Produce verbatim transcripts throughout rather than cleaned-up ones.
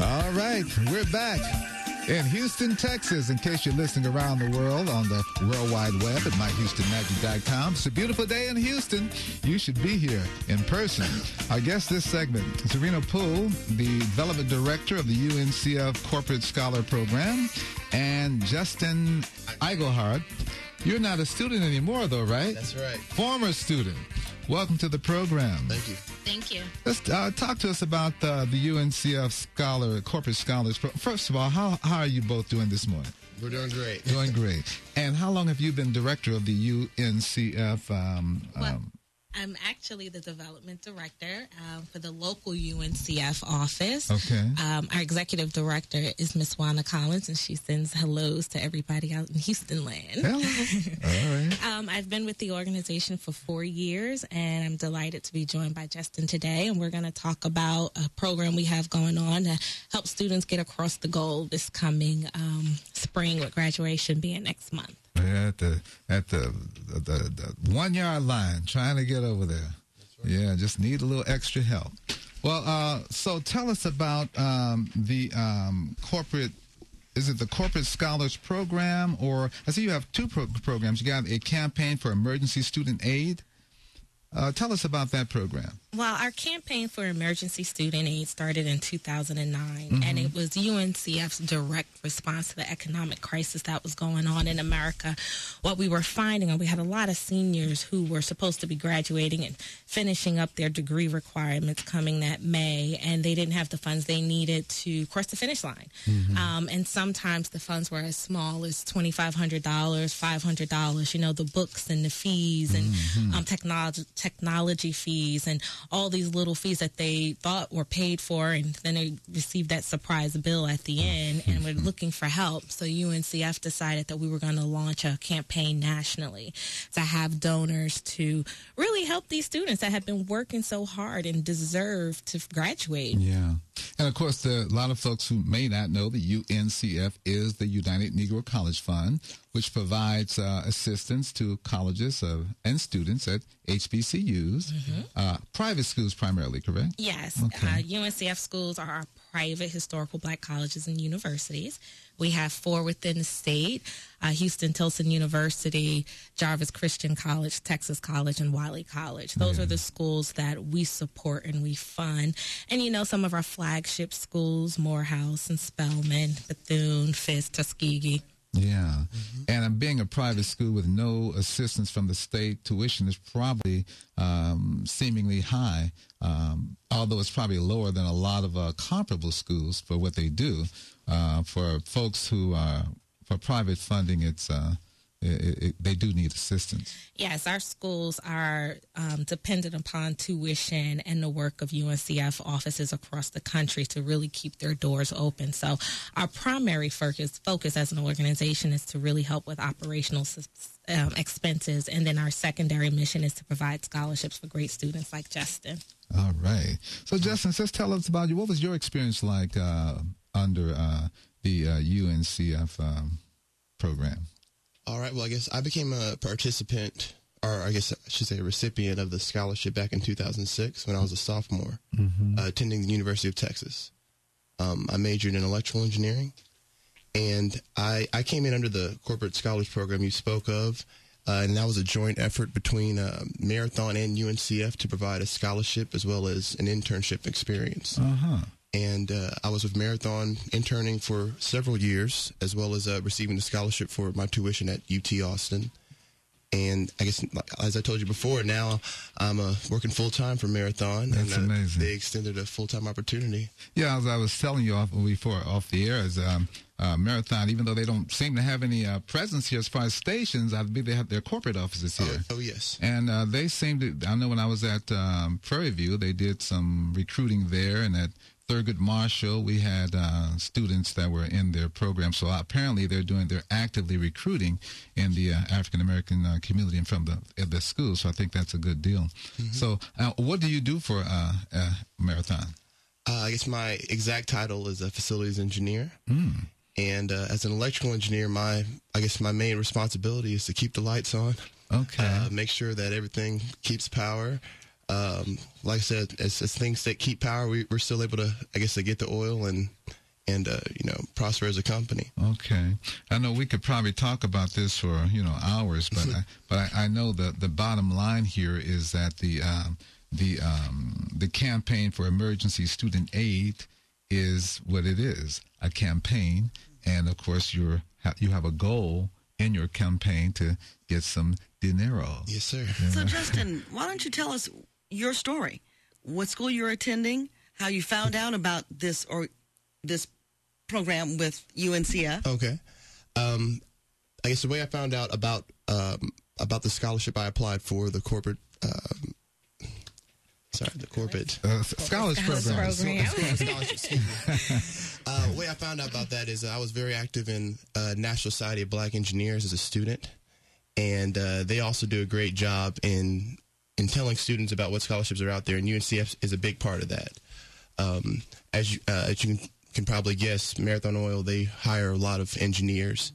All right, we're back in Houston, Texas, in case you're listening around the world on the World Wide Web at my houston magic dot com. It's a beautiful day in Houston. You should be here in person. Our guest this segment, Serena Poole, the Development Director of the U N C F Corporate Scholar Program, and Justin Eigelhard. You're not a student anymore, though, right? That's right. Former student. Welcome to the program. Thank you. Thank you. Let's uh, talk to us about uh, the U N C F Scholar, Corporate Scholars. Pro- First of all, how, how are you both doing this morning? We're doing great. Doing great. And how long have you been director of the U N C F? Um, well, um, I'm actually the development director um, for the local U N C F office. Okay. Um, our executive director is Miss Wanda Collins, and she sends hellos to everybody out in Houston land. Hello. All right. um, I've been with the organization for four years, and I'm delighted to be joined by Justin today. And we're going to talk about a program we have going on to help students get across the goal this coming um, spring, with graduation being next month. Yeah, at the at the the, the, the one yard line, trying to get over there. Right. Yeah, just need a little extra help. Well, uh, so tell us about um, the um, corporate. Is it the Corporate Scholars Program, or I see you have two pro- programs. You got a campaign for emergency student aid. Uh, tell us about that program. Well, our campaign for emergency student aid started in two thousand nine, mm-hmm. and it was U N C F's direct response to the economic crisis that was going on in America. What we were finding, and we had a lot of seniors who were supposed to be graduating and finishing up their degree requirements coming that May, and they didn't have the funds they needed to cross the finish line. Mm-hmm. Um, and sometimes the funds were as small as twenty-five hundred dollars, five hundred dollars, you know, the books and the fees and mm-hmm. um, technology, technology fees and all these little fees that they thought were paid for, and then they received that surprise bill at the end, and we're looking for help. So U N C F decided that we were going to launch a campaign nationally to have donors to really help these students that have been working so hard and deserve to graduate. Yeah. And, of course, there are a lot of folks who may not know the U N C F is the United Negro College Fund, which provides uh, assistance to colleges uh, and students at H B C Us, mm-hmm. uh, private schools primarily, correct? Yes. Okay. Uh, U N C F schools are our private historical black colleges and universities. We have four within the state, uh, Houston Tilson University, Jarvis Christian College, Texas College, and Wiley College. Those yeah. are the schools that we support and we fund. And, you know, some of our flagship schools, Morehouse and Spelman, Bethune, Fisk, Tuskegee. Yeah. Mm-hmm. And being a private school with no assistance from the state, tuition is probably um, seemingly high, um, although it's probably lower than a lot of uh, comparable schools for what they do. Uh, for folks who are, for private funding, it's uh, it, it, they do need assistance. Yes, our schools are um, dependent upon tuition and the work of U N C F offices across the country to really keep their doors open. So our primary focus, focus as an organization is to really help with operational um, expenses, and then our secondary mission is to provide scholarships for great students like Justin. All right. So, Justin, just tell us about you. What was your experience like uh, under uh, the uh, U N C F um, program? All right. Well, I guess I became a participant, or I guess I should say a recipient of the scholarship back in two thousand six when I was a sophomore, mm-hmm. uh, attending the University of Texas. Um, I majored in electrical engineering, and I, I came in under the Corporate Scholars Program you spoke of, uh, and that was a joint effort between uh, Marathon and U N C F to provide a scholarship as well as an internship experience. Uh-huh. And uh, I was with Marathon interning for several years, as well as uh, receiving the scholarship for my tuition at U T Austin. And I guess, as I told you before, now I'm uh, working full-time for Marathon. That's and, uh, amazing. They extended a full-time opportunity. Yeah, as I was telling you off before, off the air, is um, uh, Marathon, even though they don't seem to have any uh, presence here as far as stations, I believe they have their corporate offices here. Oh, oh yes. And uh, they seem to, I know when I was at um, Prairie View, they did some recruiting there, and at Thurgood Marshall, we had uh, students that were in their program. So apparently they're doing, they're actively recruiting in the uh, African-American uh, community and from the, uh, the school. So I think that's a good deal. Mm-hmm. So uh, what do you do for uh, uh, Marathon? Uh, I guess my exact title is a facilities engineer. Mm. And uh, as an electrical engineer, my I guess my main responsibility is to keep the lights on. Okay. Uh, make sure that everything keeps power. um, like I said, as, as things that keep power, we, we're still able to, I guess, to get the oil and and uh, you know, prosper as a company. Okay, I know we could probably talk about this for you know hours, but I, but I, I know the the bottom line here is that the um, the um, the campaign for emergency student aid is what it is, a campaign, and of course you're you have a goal in your campaign to get some dinero. Yes, sir. Yeah. So, Justin, why don't you tell us your story? What school you're attending, how you found out about this or this program with U N C F? Okay. Um, I guess the way I found out about um, about the scholarship I applied for, the corporate, um, sorry, the corporate Uh, scholars program. program. scholarship. Excuse me. Uh, the way I found out about that is I was very active in uh, National Society of Black Engineers as a student, and uh, they also do a great job in in telling students about what scholarships are out there, and U N C F is a big part of that. Um, as you uh, as you can, can probably guess, Marathon Oil, they hire a lot of engineers,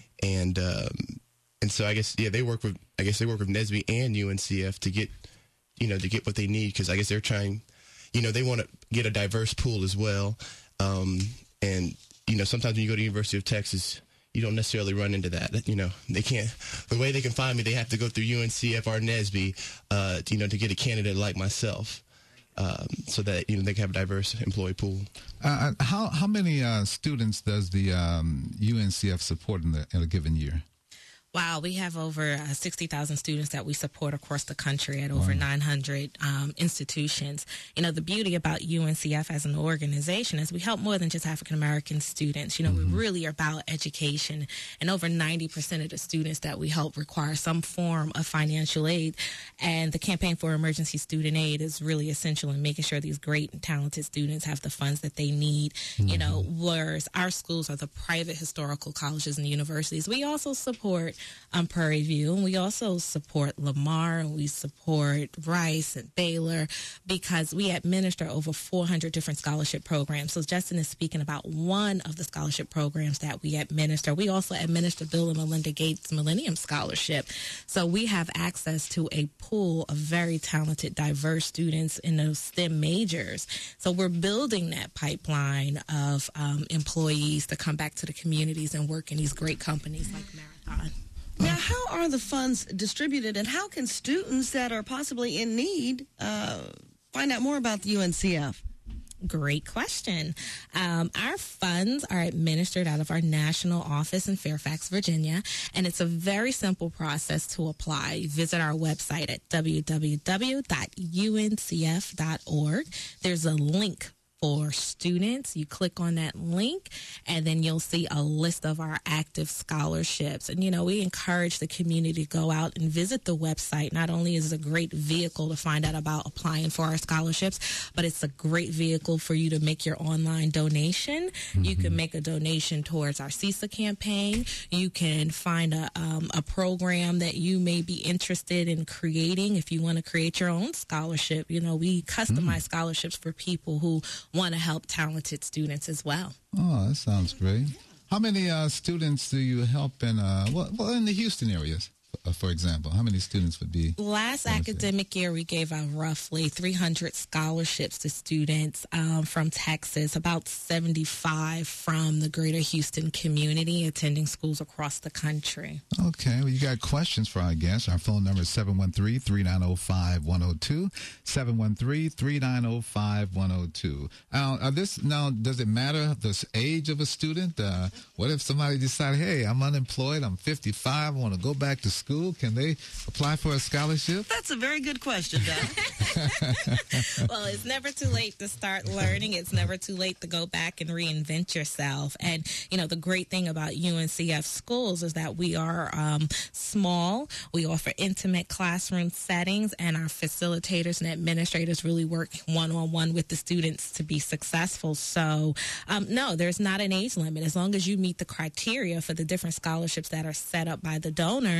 and um, and so I guess yeah they work with I guess they work with N S B E and U N C F to get you know to get what they need, because I guess they're trying you know they want to get a diverse pool as well, um, and you know sometimes when you go to University of Texas, you don't necessarily run into that. You know, they can't, the way they can find me, they have to go through U N C F or N S B E, uh, you know, to get a candidate like myself, um, so that, you know, they can have a diverse employee pool. Uh, how how many uh, students does the um, U N C F support in, the, in a given year? Wow, we have over uh, sixty thousand students that we support across the country at over wow. nine hundred um, institutions. You know, the beauty about U N C F as an organization is we help more than just African-American students. You know, mm-hmm. we really are about education, and over ninety percent of the students that we help require some form of financial aid. And the Campaign for Emergency Student Aid is really essential in making sure these great and talented students have the funds that they need. Mm-hmm. You know, whereas our schools are the private historical colleges and universities, we also support Um, Prairie View, and we also support Lamar, and we support Rice and Baylor, because we administer over four hundred different scholarship programs. So Justin is speaking about one of the scholarship programs that we administer. We also administer Bill and Melinda Gates Millennium Scholarship. So we have access to a pool of very talented, diverse students in those STEM majors. So we're building that pipeline of um, employees to come back to the communities and work in these great companies like Marathon. Now, how are the funds distributed, and how can students that are possibly in need uh, find out more about the U N C F? Great question. Um, our funds are administered out of our national office in Fairfax, Virginia, and it's a very simple process to apply. Visit our website at w w w dot u n c f dot org. There's a link for students. You click on that link, and then you'll see a list of our active scholarships. And, you know, we encourage the community to go out and visit the website. Not only is it a great vehicle to find out about applying for our scholarships, but it's a great vehicle for you to make your online donation. Mm-hmm. You can make a donation towards our CISA campaign. You can find a, um, a program that you may be interested in creating if you want to create your own scholarship. You know, we customize mm. scholarships for people who want to help talented students as well. Oh, that sounds great. How many uh, students do you help in, uh, well, well, in the Houston areas, uh, for example? How many students would be? Last academic year, we gave out roughly three hundred scholarships to students um, from Texas, about seventy-five from the greater Houston community attending schools across the country. Okay. Well, you got questions for our guests. Our phone number is seven one three, three nine zero, five one zero two, seven one three, three nine zero, five one zero two. Now, uh, this, now, does it matter the age of a student? Uh, what if somebody decided, hey, I'm unemployed, I'm fifty-five, I want to go back to school? Can they apply for a scholarship? That's a very good question, Doug. Well, it's never too late to start learning. It's never too late to go back and reinvent yourself. And, you know, the great thing about U N C F schools is that we are um, small. We offer intimate classroom settings, and our facilitators and administrators really work one-on-one with the students to be successful. So, um, no, there's not an age limit. As long as you meet the criteria for the different scholarships that are set up by the donors, you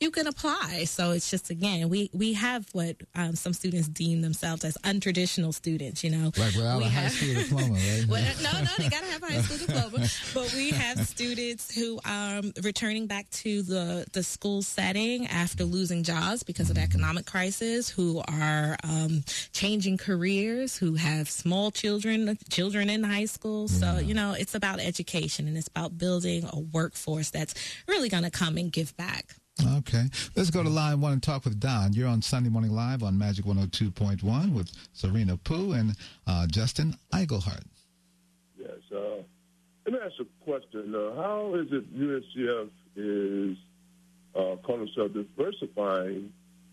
you can apply. So it's just, again, we, we have what um, some students deem themselves as untraditional students, you know. Like without we a high have, school diploma, right? well, no, no, they got to have a high school diploma. But we have students who are um, returning back to the, the school setting after losing jobs because of the economic crisis, who are um, changing careers, who have small children, children in high school. So, you know, it's about education, and it's about building a workforce that's really going to come and give back. Okay. Let's go to line one and talk with Don. You're on Sunday Morning Live on Magic one oh two point one with Serena Pooh and uh, Justin Eigelhart. Yes. Uh, let me ask a question. Uh, how is it U N C F is uh, calling themselves diversifying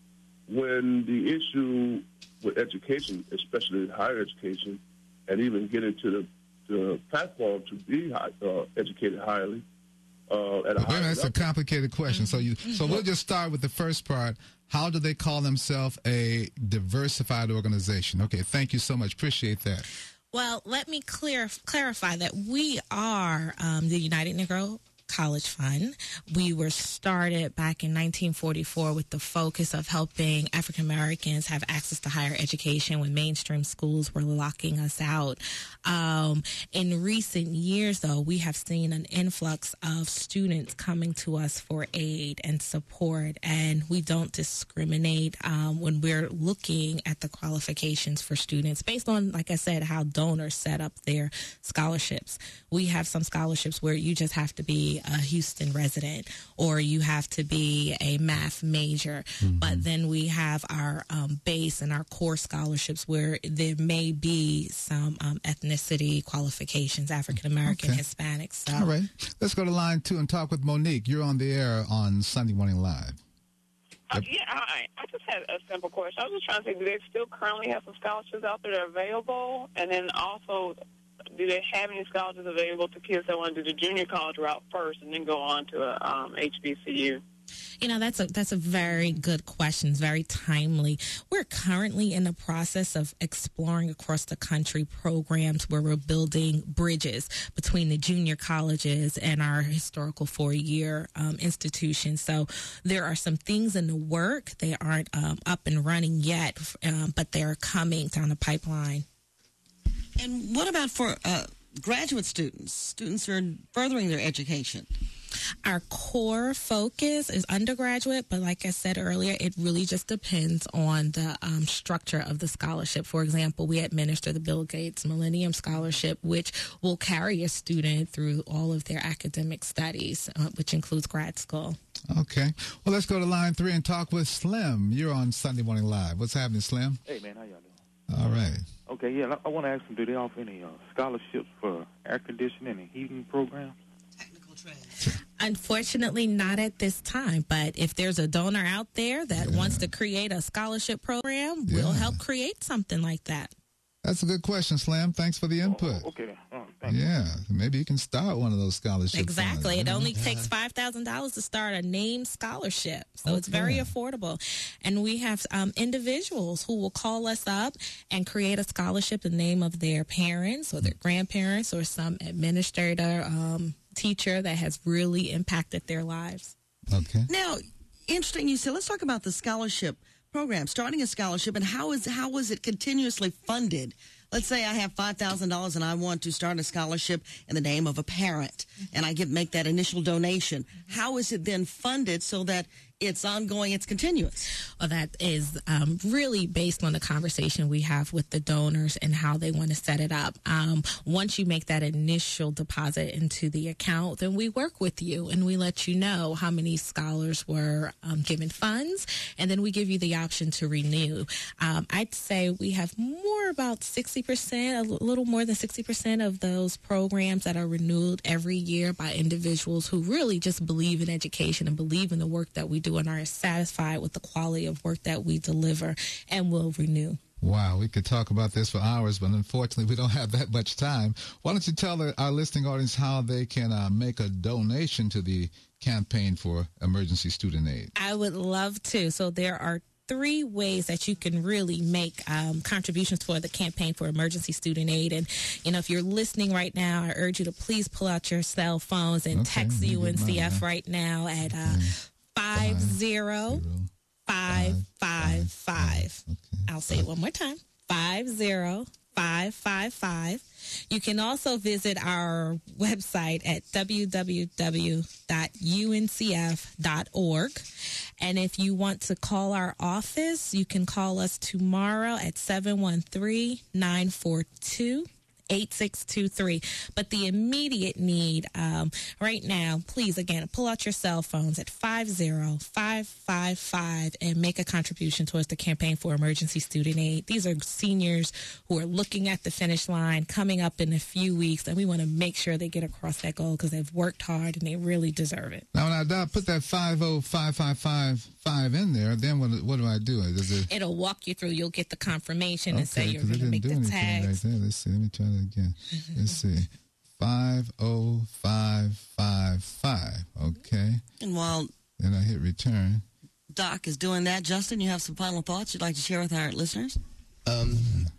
when the issue with education, especially higher education, and even getting to the, the platform to be high, uh, educated highly, Uh, at a well, that's level. a complicated question. So you, so we'll just start with the first part. How do they call themselves a diversified organization? Okay, thank you so much. Appreciate that. Well, let me clear clarify that we are um, the United Negro College Fund. We were started back in nineteen forty-four with the focus of helping African Americans have access to higher education when mainstream schools were locking us out. Um, in recent years, though, we have seen an influx of students coming to us for aid and support, and we don't discriminate um, when we're looking at the qualifications for students based on, like I said, how donors set up their scholarships. We have some scholarships where you just have to be a Houston resident, or you have to be a math major. Mm-hmm. But then we have our um, base and our core scholarships where there may be some um, ethnicity qualifications, African American, okay. Hispanic. So. All right. Let's go to line two and talk with Monique. You're on the air on Sunday Morning Live. Uh, yeah, I, I just had a simple question. I was just trying to say, do they still currently have some scholarships out there that are available? And then also, do they have any scholarships available to kids that want to do the junior college route first and then go on to a um, H B C U? You know, that's a that's a very good question. It's very timely. We're currently in the process of exploring across the country programs where we're building bridges between the junior colleges and our historical four-year um, institutions. So there are some things in the work. They aren't um, up and running yet, um, but they're coming down the pipeline. And what about for uh, graduate students, students who are furthering their education? Our core focus is undergraduate, but like I said earlier, it really just depends on the um, structure of the scholarship. For example, we administer the Bill Gates Millennium Scholarship, which will carry a student through all of their academic studies, uh, which includes grad school. Okay. Well, let's go to line three and talk with Slim. You're on Sunday Morning Live. What's happening, Slim? Hey, man, how y'all doing? All right. Okay, yeah, I want to ask them, do they offer any uh, scholarships for air conditioning and heating programs? Technical trade. Unfortunately, not at this time. But if there's a donor out there that yeah. wants to create a scholarship program, yeah. we'll help create something like that. That's a good question, Slim. Thanks for the input. Oh, okay. Oh, thank yeah, you. Maybe you can start one of those scholarships. Exactly. Funds. It only yeah. takes five thousand dollars to start a named scholarship. So okay. it's very affordable. And we have um, individuals who will call us up and create a scholarship in the name of their parents or their grandparents or some administrator, um, teacher that has really impacted their lives. Okay. Now, interesting you said, let's talk about the scholarship program, starting a scholarship, and how is how was it continuously funded? Let's say I have five thousand dollars and I want to start a scholarship in the name of a parent, and I get make that initial donation. How is it then funded so that it's ongoing, it's continuous? Well, that is um, really based on the conversation we have with the donors and how they want to set it up. Um, once you make that initial deposit into the account, then we work with you and we let you know how many scholars were um, given funds, and then we give you the option to renew. Um, I'd say we have more about sixty percent, a little more than sixty percent of those programs that are renewed every year by individuals who really just believe in education and believe in the work that we do and are satisfied with the quality of work that we deliver and will renew. Wow, we could talk about this for hours, but unfortunately we don't have that much time. Why don't you tell the, our listening audience how they can uh, make a donation to the campaign for emergency student aid? I would love to. So there are three ways that you can really make um, contributions for the campaign for emergency student aid. And, you know, if you're listening right now, I urge you to please pull out your cell phones and okay, text U N C F right now at uh, five zero five five five. I'll say it one more time. Five zero five five five. You can also visit our website at w w w dot u n c f dot org. And if you want to call our office, you can call us tomorrow at seven one three, nine four two, eight six two three. But the immediate need um, right now, please, again, pull out your cell phones at five zero five five five and make a contribution towards the Campaign for Emergency Student Aid. These are seniors who are looking at the finish line coming up in a few weeks, and we want to make sure they get across that goal because they've worked hard and they really deserve it. Now, when I dial, put that five zero five five five five in there, then what, what do I do? Does it... It'll walk you through. You'll get the confirmation okay, and say you're going to didn't make do the anything tags. Right there. Let's see. Let me try that again. Let's see. five zero five five five. Okay. And while then I hit return. Doc is doing that, Justin, you have some final thoughts you'd like to share with our listeners? Um,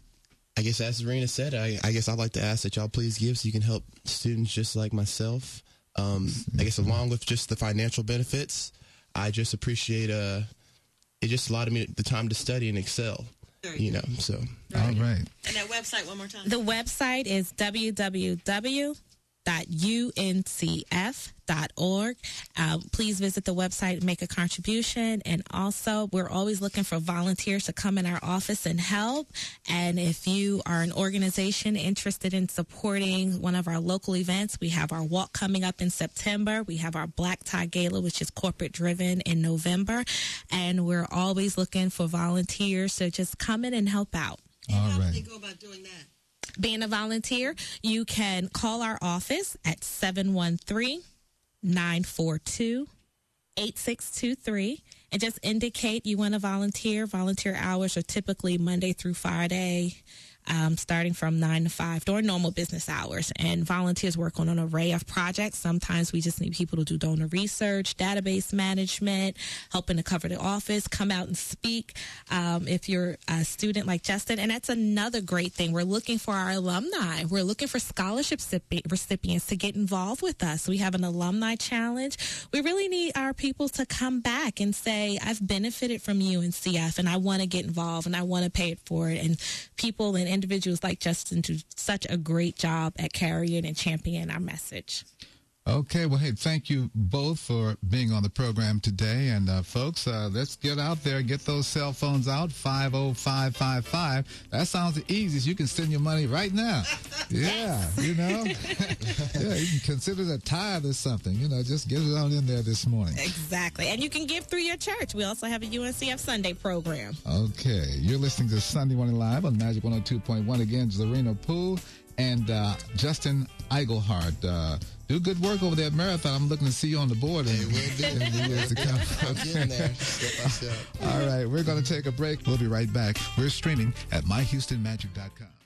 I guess as Serena said, I, I guess I'd like to ask that y'all please give so you can help students just like myself. Um, I guess along with just the financial benefits, I just appreciate uh, it just allowed me the time to study and excel. You know, so. All right. And that website one more time. The website is w w w dot u n c f dot org. Uh, please visit the website and make a contribution. And also, we're always looking for volunteers to come in our office and help. And if you are an organization interested in supporting one of our local events, we have our walk coming up in September. We have our Black Tie Gala, which is corporate driven, in November. And we're always looking for volunteers to just come in and help out. And All how right. do they go about doing that? Being a volunteer, you can call our office at seven one three, nine four two, eight six two three and just indicate you want to volunteer. Volunteer hours are typically Monday through Friday, um, starting from nine to five during normal business hours. And volunteers work on an array of projects. Sometimes we just need people to do donor research, database management, helping to cover the office, come out and speak um, if you're a student like Justin. And that's another great thing. We're looking for our alumni. We're looking for scholarship recipients to get involved with us. We have an alumni challenge. We really need our people to come back and say, I've benefited from U N C F and I want to get involved and I want to pay it forward. And people and individuals like Justin do such a great job at carrying and championing our message. Okay, well, hey, thank you both for being on the program today. And, uh, folks, uh, let's get out there, get those cell phones out, five zero five five five. That sounds the easiest. You can send your money right now. Yeah, you know. Yeah, you can consider it a tithe or something. You know, just get it on in there this morning. Exactly. And you can give through your church. We also have a U N C F Sunday program. Okay, you're listening to Sunday Morning Live on Magic one oh two point one. Again, Zarina Poole and uh, Justin Eigelhart. Uh, do good work over there at Marathon. I'm looking to see you on the board in, Hey, we'll do. in the years to come. I'm getting there, step by step. All right, we're going to take a break. We'll be right back. We're streaming at my houston magic dot com.